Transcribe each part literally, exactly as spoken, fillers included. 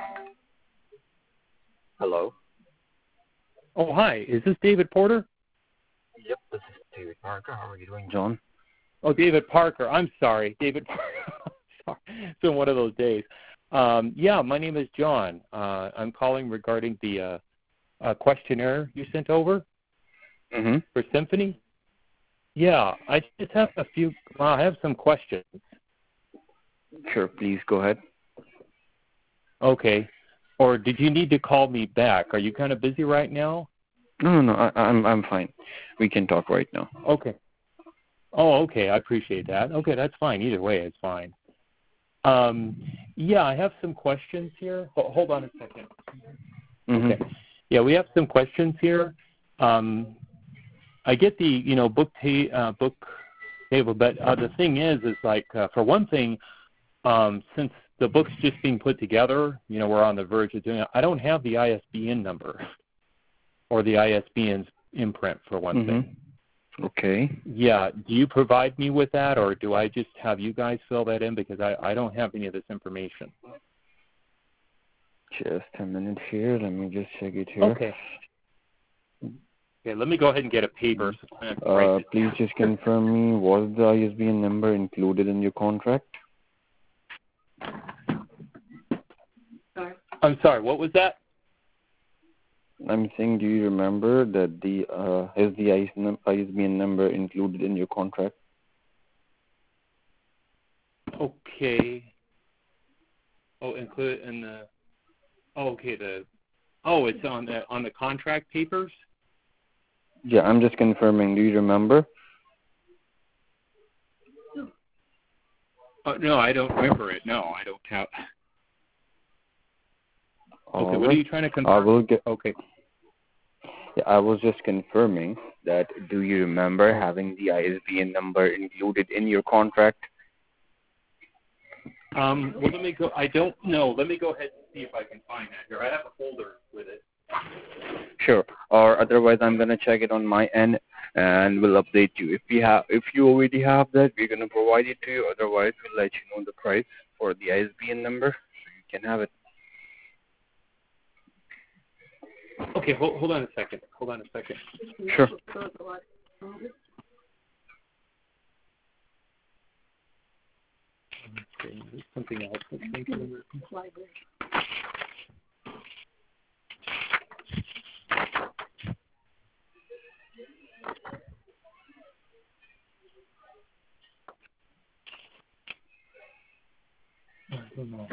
Hello. Oh, hi. Is this David Porter? Yep, this is David Parker. How are you doing, John? Oh, David Parker. I'm sorry. David Parker. Sorry. It's been one of those days. Um, yeah, my name is John. Uh, I'm calling regarding the uh, uh, questionnaire you sent over Mm-hmm. for Symphony. Yeah, I just have a few, well, I have some questions. Sure, please go ahead. Okay. Or did you need to call me back? Are you kind of busy right now? No, no, no. I, I'm, I'm fine. We can talk right now. Okay. Oh, okay. I appreciate that. Okay, that's fine. Either way, it's fine. Um, yeah, I have some questions here. Oh, hold on a second. Mm-hmm. Okay. Yeah, we have some questions here. Um, I get the, you know, book ta- uh, book table, but uh, the thing is, is like, uh, for one thing, um, since the book's just being put together, you know, we're on the verge of doing it, I don't have the I S B N number or the I S B N's imprint, for one Mm-hmm. thing. Okay. Yeah, do you provide me with that, or do I just have you guys fill that in, because I, I don't have any of this information? Just a minute here. Let me just check it here. Okay. Okay, let me go ahead and get a paper. So I can Uh, write this please down. just confirm me, was the I S B N number included in your contract? I'm sorry, what was that? I'm saying, do you remember that the uh, is the I S B N number included in your contract? Okay. Oh, include in the. Oh, okay. The. Oh, it's on the on the contract papers. Yeah, I'm just confirming. Do you remember? Oh, no, I don't remember it. No, I don't have. Okay, All what right. are you trying to confirm? I will get. Okay. Yeah, I was just confirming that. Do you remember having the I S B N number included in your contract? Um. Well, let me go. I don't know. Let me go ahead and see if I can find that here. I have a folder with it. Sure. Or otherwise, I'm gonna check it on my end and we'll update you. If we have, if you already have that, we're gonna provide it to you. Otherwise, we'll let you know the price for the I S B N number, so you can have it. Okay. Hold, hold on a second. Hold on a second. Sure. Okay, there's something else. I think. Library. I don't know.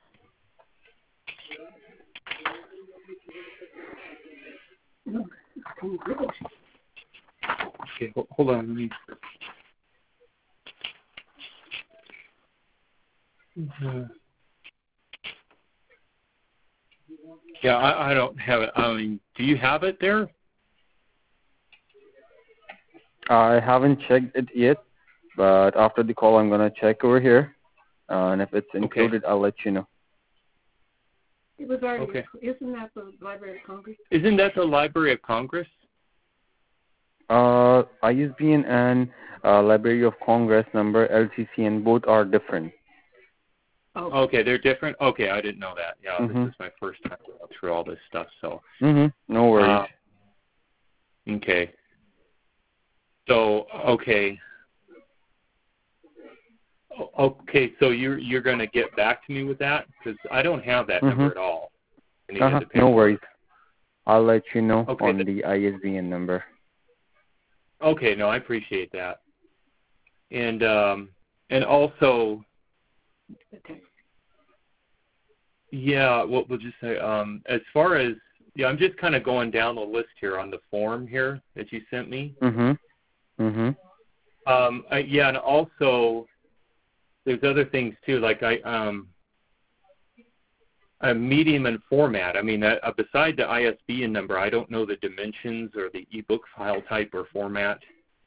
Okay, hold, hold on. Let me. Uh, yeah, I, I don't have it. I mean, do you have it there? I haven't checked it yet, but after the call, I'm gonna check over here, uh, and if it's included, okay, I'll let you know. It was already. Okay. Isn't that the Library of Congress? Isn't that the Library of Congress? Uh, I S B N and uh, Library of Congress number L C C N both are different. Oh. Okay, they're different. Okay, I didn't know that. Yeah, Mm-hmm. This is my first time going through all this stuff, so. Mm-hmm. No worries. Uh, okay. So okay. Okay, so you're you're going to get back to me with that, because I don't have that Mm-hmm. number at all. Uh-huh. No worries. I'll let you know okay, on the I S B N number. Okay, no, I appreciate that. And um, and also, okay. Yeah, what we'll just say, um, as far as, yeah, I'm just kind of going down the list here on the form here that you sent me. Mm-hmm. Mm-hmm. Um, I, yeah, and also there's other things too, like I, um, a medium and format. I mean, uh, beside the I S B N number, I don't know the dimensions or the ebook file type or format.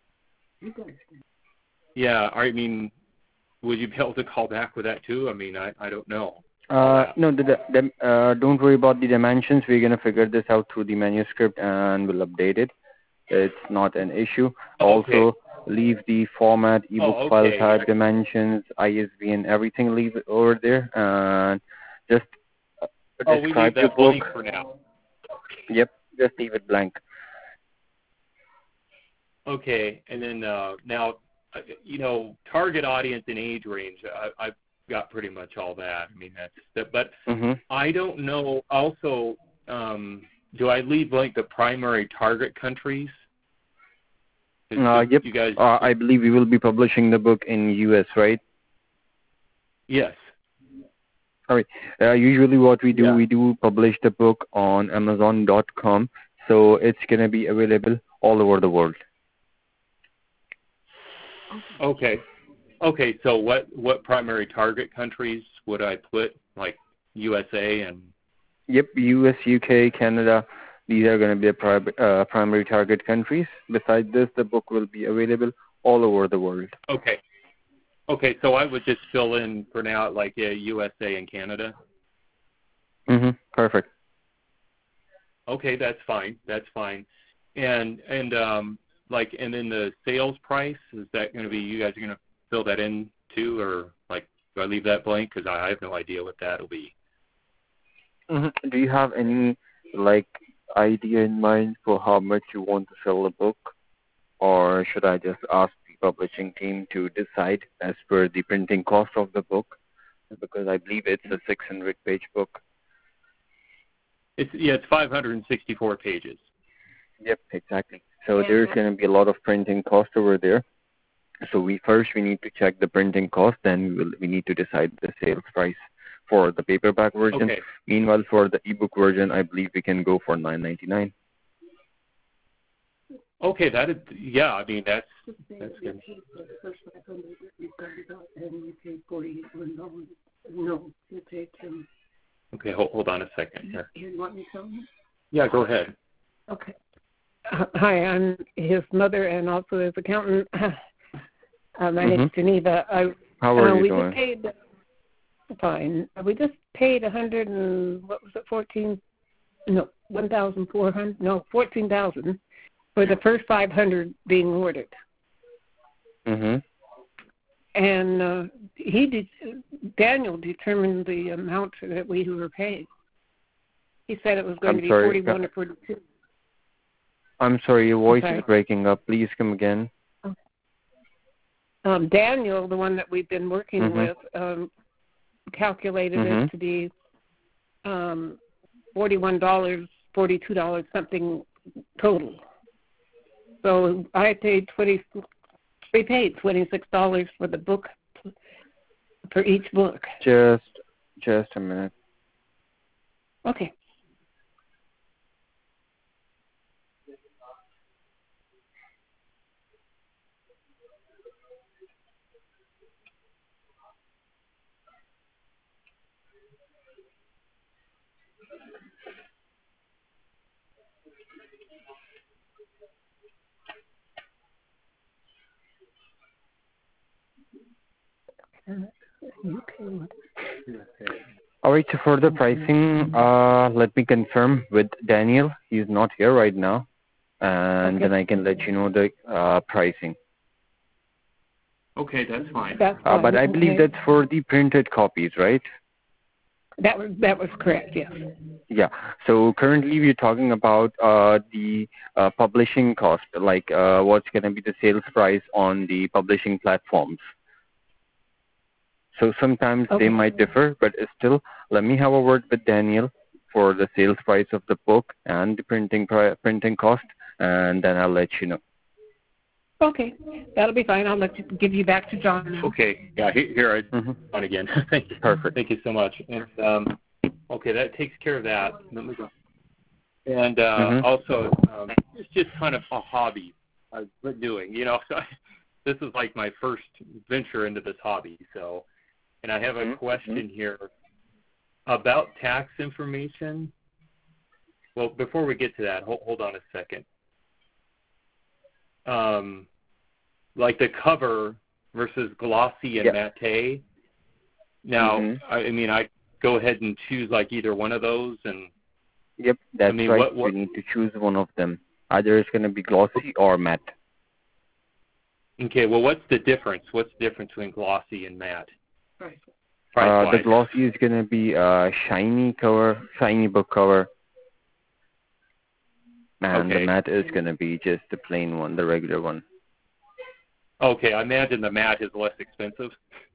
Yeah, I mean, would you be able to call back with that too? I mean, I, I don't know. Uh, no, the, the, uh, don't worry about the dimensions. We're going to figure this out through the manuscript and we'll update it. It's not an issue. Okay. Also, leave the format, ebook oh, okay. file type, dimensions, I S B N, everything leave it over there. And just Oh, we leave describe your that book. blank for now. Yep, just leave it blank. Okay, and then uh, now, uh, you know, target audience and age range. I, I've got pretty much all that. I mean, that's that. But Mm-hmm. I don't know. Also, um, do I leave blank the primary target countries? Uh, yep. You guys. Uh, I believe we will be publishing the book in U S, right? Yes. All right. Uh, usually, what we do, Yeah. we do publish the book on Amazon dot com, so it's gonna be available all over the world. Okay. Okay. So what what primary target countries would I put? Like U S A and. Yep, U S, U K, Canada. These are going to be the pri- uh, primary target countries. Besides this, the book will be available all over the world. Okay. Okay, so I would just fill in for now, like uh, U S A and Canada. Mm-hmm. Perfect. Okay, that's fine. That's fine. And and um, like, and then the sales price, is that going to be? You guys are going to fill that in too, or like, do I leave that blank? Because I have no idea what that'll be. Mm-hmm. Do you have any like idea in mind for how much you want to sell the book, or should I just ask the publishing team to decide as per the printing cost of the book? Because I believe it's a six hundred page book. It's yeah, it's five hundred sixty-four pages. Yep, exactly. So Yeah. there's going to be a lot of printing cost over there. So we first we need to check the printing cost, then we will we need to decide the sales price for the paperback version. Okay. Meanwhile, for the ebook version, I believe we can go for nine ninety-nine. Okay, that is yeah. I mean that's Just say that's you good. paid for the first five hundred that you started out, and you paid forty-one dollars. No, you paid him. Okay, hold, hold on a second here. You want me to tell him? Yeah, go ahead. Okay. Uh, hi, I'm his mother and also his accountant. Uh, my name's Mm-hmm. Geneva. I, How are uh, you we doing? just paid. Fine. We just paid a hundred and what was it? Fourteen? No, one thousand four hundred. No, fourteen thousand for the first five hundred being ordered. Mm-hmm. And uh, he did. Daniel determined the amount that we were paying. He said it was going I'm to be sorry. forty-one or forty-two. I'm sorry, your voice Okay. is breaking up. Please come again. Um, Daniel, the one that we've been working Mm-hmm. with, um, calculated Mm-hmm. it to be um, forty-one dollars, forty-two dollars something total. So I paid twenty. We paid twenty-six dollars for the book, for each book. Just, just a minute. Okay. U K. All right, so for the pricing, uh, let me confirm with Daniel. He's not here right now, and Okay. then I can let you know the uh, pricing. Okay, that's fine. That's Uh, but fine. I believe Okay. that's for the printed copies, right? That was that was correct. Yes. Yeah. So currently we're talking about uh, the uh, publishing cost, like uh, what's going to be the sales price on the publishing platforms. So sometimes Okay. they might differ, but still, let me have a word with Daniel for the sales price of the book and the printing pri- printing cost, and then I'll let you know. Okay, that'll be fine. I'll let you give you back to John now. Okay, yeah, he- here I Mm-hmm. on again. Thank you. Perfect. Thank you so much. And um, okay, that takes care of that. Let me go. And uh, Mm-hmm. also, um, it's just kind of a hobby I've been doing. You know, so I, this is like my first venture into this hobby. So, and I have a Mm-hmm. question here about tax information. Well, before we get to that, hold, hold on a second. Um, like the cover versus glossy and Yeah. matte. Now, Mm-hmm. I, I mean, I go ahead and choose like either one of those, and Yep, that's I mean, right. what, what, You need to choose one of them. Either it's going to be glossy or matte. okay, well, what's the difference? What's the difference between glossy and matte? Right. price Uh, the glossy is gonna be uh shiny cover, shiny book cover, and Okay. the matte is gonna be just the plain one, the regular one. Okay, I imagine the matte is less expensive.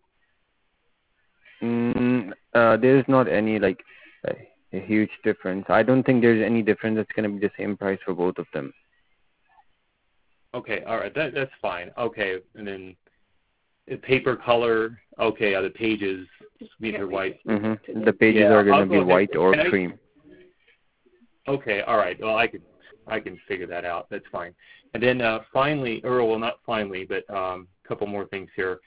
Mm, uh, there's not any like a, a huge difference. I don't think there's any difference. It's gonna be the same price for both of them. Okay, all right, that that's fine. Okay, and then the paper color. Okay, uh, the pages these are white. Mm-hmm. The pages Yeah, are gonna I'll be go ahead. white or Can I- cream. Okay, all right. Well, I can I can figure that out. That's fine. And then uh, finally, or well, not finally, but a um, couple more things here.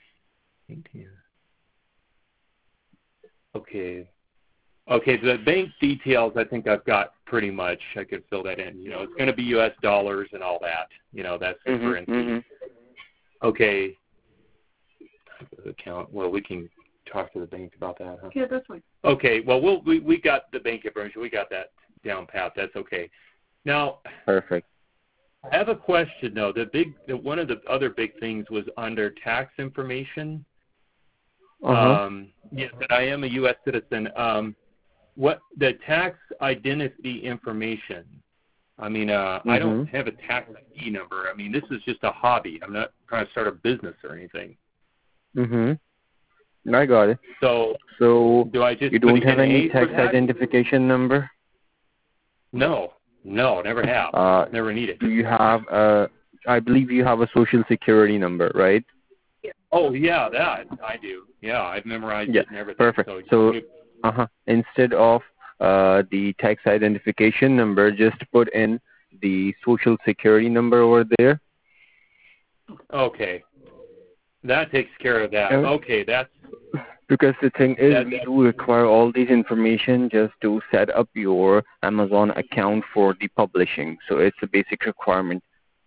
Okay. Okay, the bank details I think I've got pretty much. I could fill that in. You know, it's going to be U S dollars and all that. You know, that's the Mm-hmm, currency. mm-hmm. Okay. Account. Well, we can talk to the bank about that. Huh? Yeah, that's fine. Okay. Well, we'll we we got the bank information. We got that down pat. That's okay. Now, Perfect. I have a question though. The big, the, one of the other big things was under tax information. Uh-huh. Um, yes, that I am a U S citizen. Um, what the tax identity information? I mean, uh, Mm-hmm. I don't have a tax I D number. I mean, this is just a hobby. I'm not trying to start a business or anything. Mm-hmm. I got it. So, So do I just you put don't have an any A for tax that? identification number? No, no, never have. Uh, never need it. do you have uh I believe you have a social security number, right? Oh yeah, that I do. Yeah, I've memorized Yeah, it and everything. perfect. So, So, uh-huh. Instead of uh the tax identification number, just put in the social security number over there. okay, that takes care of that. Okay. Okay, that's Because the thing is, that, we that, do require all these information just to set up your Amazon account for the publishing. So it's a basic requirement.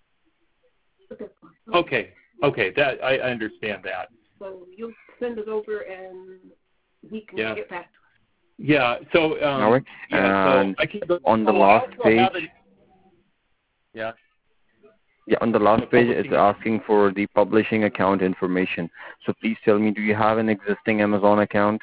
okay, okay. That I, I understand that. So you'll send it over and we can Yeah. get back to us. Yeah. So um, All right. yeah. And so I can go, on the oh, I last also page, have it- yeah. yeah, on the last The page, it's publishing- asking for the publishing account information. So please tell me, do you have an existing Amazon account?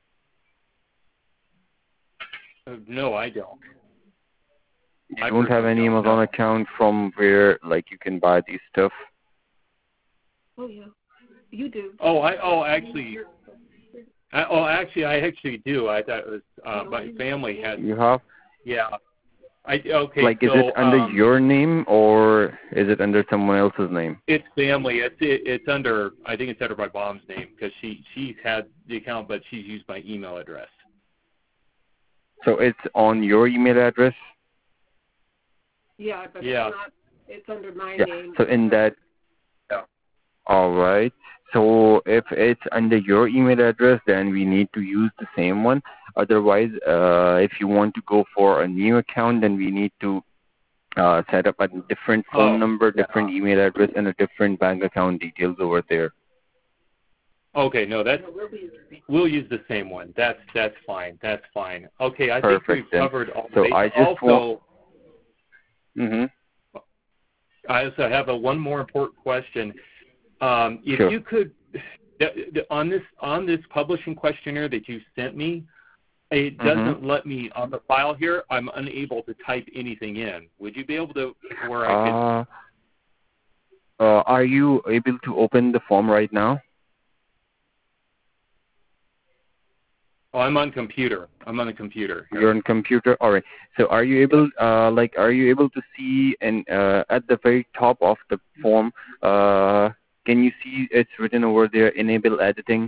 Uh, no, I don't. You I don't have personally any don't, Amazon no. account from where like you can buy these stuff? Oh, yeah. You do. Oh, I oh actually. I, oh, actually, I actually do. I thought it was uh, my family had. You have? Yeah. I okay. Like, so, is it under um, your name or is it under someone else's name? It's family. It's it, it's under. I think it's under my mom's name because she she's had the account, but she's used my email address. So it's on your email address? Yeah, but Yeah. it's not. It's under my Yeah. name. So in that, Yeah. all right. So if it's under your email address, then we need to use the same one. Otherwise, uh, if you want to go for a new account, then we need to uh, set up a different phone Oh, number, yeah. different email address, and a different bank account details over there. Okay, no, that's No, we'll be. we'll use the same one. That's that's fine. That's fine. Okay, I Perfect, think we've then. covered all. So bases. I just also. want- Mm-hmm. I also have a one more important question. Um, if Sure. you could, th- th- on this on this publishing questionnaire that you sent me, it Mm-hmm. doesn't let me on the file here. I'm unable to type anything in. Would you be able to, where I could? Uh, uh, are you able to open the form right now? Oh, I'm on computer. I'm on the computer. Here. You're on computer. All right. So are you able, uh, like, are you able to see, and uh, at the very top of the form, uh, can you see it's written over there, enable editing?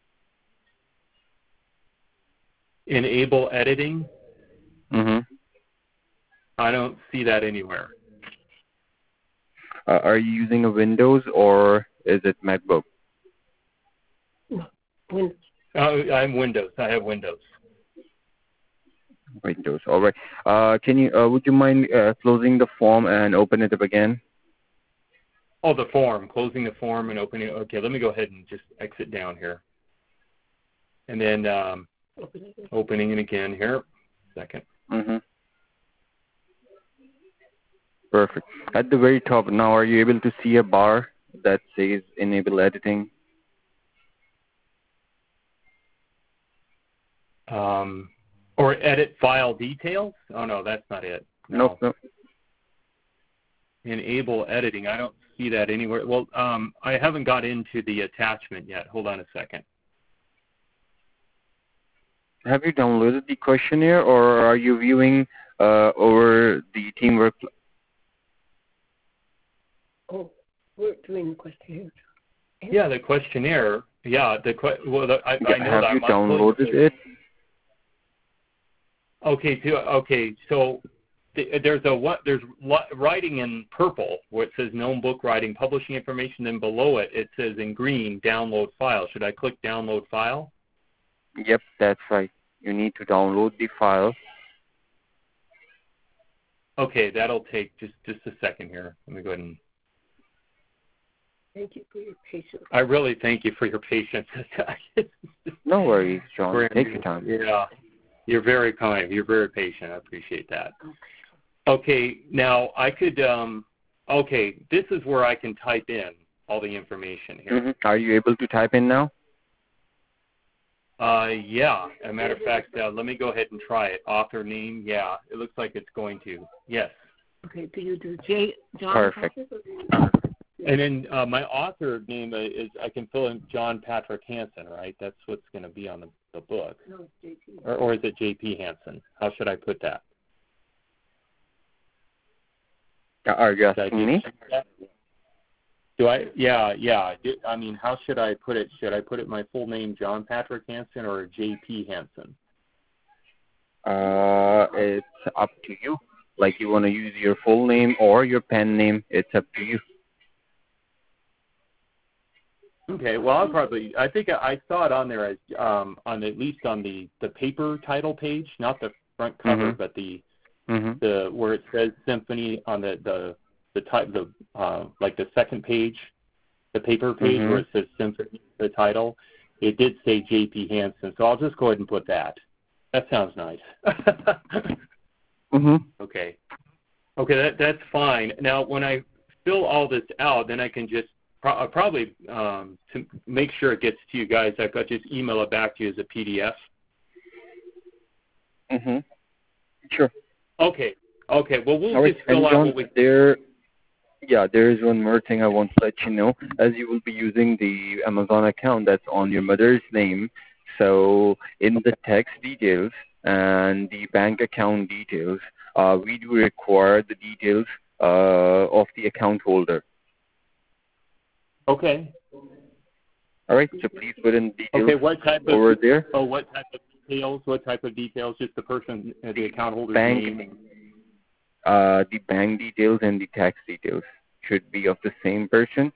Enable editing. Mm-hmm. I don't see that anywhere. Uh, are you using a Windows or is it MacBook? No. Windows. Oh, I'm Windows. I have Windows. Windows. All right. Uh, can you? Uh, would you mind uh, closing the form and open it up again? Oh, the form. Closing the form and opening. Okay, let me go ahead and just exit down here. And then um, Open it. opening it again here. Second. Mm-hmm. Perfect. At the very top now, are you able to see a bar that says enable editing? Um, or edit file details? Oh, no, that's not it. No. Nope, nope. Enable editing. I don't see that anywhere. Well, um, I haven't got into the attachment yet. Hold on a second. Have you downloaded the questionnaire, or are you viewing uh, over the Teamwork? Oh, we're doing the questionnaire. Yeah, the questionnaire. Yeah, the que- well, the, I, Yeah, I know have that you I'm downloaded it? Okay, to, okay. So th- there's a what? There's lo- writing in purple where it says known book writing, publishing information. Then below it, it says in green, download file. Should I click download file? Yep, that's right. You need to download the file. Okay, that'll take just just a second here. Let me go ahead and. Thank you for your patience. I really thank you for your patience. No worries, John. Very, Take your time. Yeah, you're very kind. You're very patient. I appreciate that. Okay, now I could. Um, okay, this is where I can type in all the information here. Mm-hmm. Are you able to type in now? Uh, yeah. As a matter of fact, uh, let me go ahead and try it. Author name, yeah. It looks like it's going to. Yes. Okay, do you do J. John? Perfect. And then uh, my author name is, I can fill in John Patrick Hansen, right? That's what's going to be on the, the book. No, it's J P. Or, or is it J P Hansen? How should I put that? Are you Should I asking do me? that? Do I? Yeah, yeah. I mean, how should I put it? Should I put it my full name, John Patrick Hansen, or J P Hansen? Uh, it's up to you. Like, you want to use your full name or your pen name, it's up to you. Okay, well, I'll probably, I think I, I saw it on there as, um, on at least on the, the paper title page, not the front cover, Mm-hmm. but the, Mm-hmm. the, where it says symphony on the, the, the type, the, uh, like the second page, the paper page Mm-hmm. where it says symphony, the title, it did say J P Hansen, so I'll just go ahead and put that. That sounds nice. Mm-hmm. Okay. Okay, that, that's fine. Now, when I fill all this out, then I can just pro- uh, probably um, to make sure it gets to you guys, I could just email it back to you as a P D F. Mm-hmm. Sure. Okay. Okay. Well, we'll All right. just fill And out John, what we. there, yeah, there is one more thing I want to let you know. As you will be using the Amazon account that's on your mother's name, so in the tax details and the bank account details, uh, we do require the details uh, of the account holder. Okay. All right, so please put in details Okay. What type of? over there. Oh, what type of details? What type of details? Just the person, uh, the account holder's Bank, name. uh, the bank details and the tax details should be of the same person.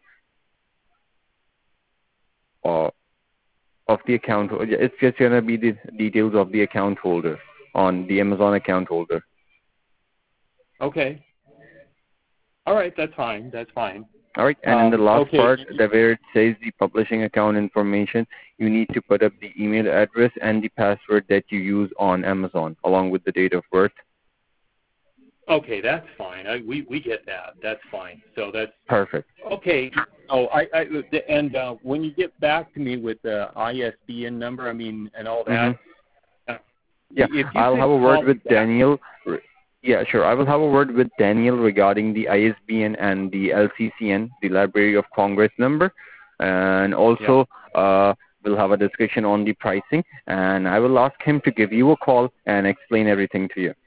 Or of the account, it's just gonna be the details of the account holder on the Amazon account holder. Okay. All right. That's fine. That's fine. All right, and in the Um, last okay. part, the where it says the publishing account information, you need to put up the email address and the password that you use on Amazon, along with the date of birth. Okay, that's fine. I, we we get that. That's fine. So that's Perfect. okay. Oh, I, I and uh, when you get back to me with the I S B N number, I mean, and all that. Mm-hmm. Uh, Yeah, if you I'll could have a call word me with back- Daniel. Yeah, sure. I will have a word with Daniel regarding the I S B N and the L C C N, the Library of Congress number, and also uh, we'll have a discussion on the pricing. And I will ask him to give you a call and explain everything to you.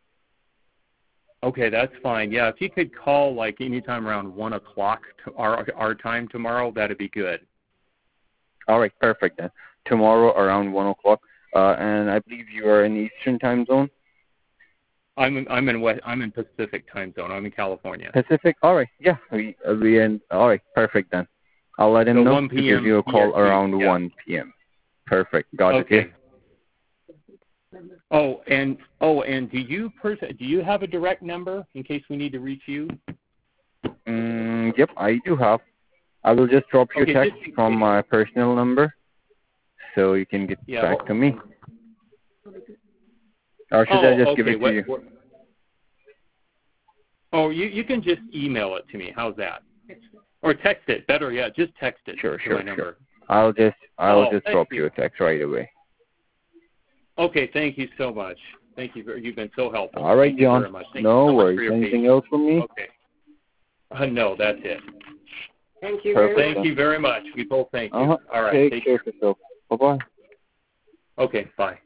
Okay, that's fine. Yeah, if you could call like anytime around one o'clock to our our time tomorrow, that'd be good. All right, perfect then. Tomorrow around one o'clock, uh, and I believe you are in Eastern time zone. I'm in, I'm in West, I'm in Pacific time zone. I'm in California. Pacific. All right, yeah, we uh, we in. All right, perfect then. I'll let him So know one to p m give you a call P S T, around yeah. one p m Perfect. Got Okay. it. Yeah. Oh, and oh, and do you pers- do you have a direct number in case we need to reach you? Mm, yep, I do have. I will just drop you Okay, a text just in from case. my personal number, so you can get Yeah, back well- to me. Or should oh, I just okay. give it to what, you? What, oh, you you can just email it to me. How's that? Or text it. Better yet, just text it Sure, to sure, my number. sure. I'll just I'll Oh, just thank drop you. you a text right away. Okay, thank you so much. Thank you. Very, you've been so helpful. All right, thank John. You very much. Thank no you so worries. much for your Anything patience. else from me? Okay. Uh, no, that's it. Thank you Perfect. very much. Thank you very much. We both thank you. Uh-huh. All right. Take, Take care care. of yourself. Bye-bye. Okay, bye.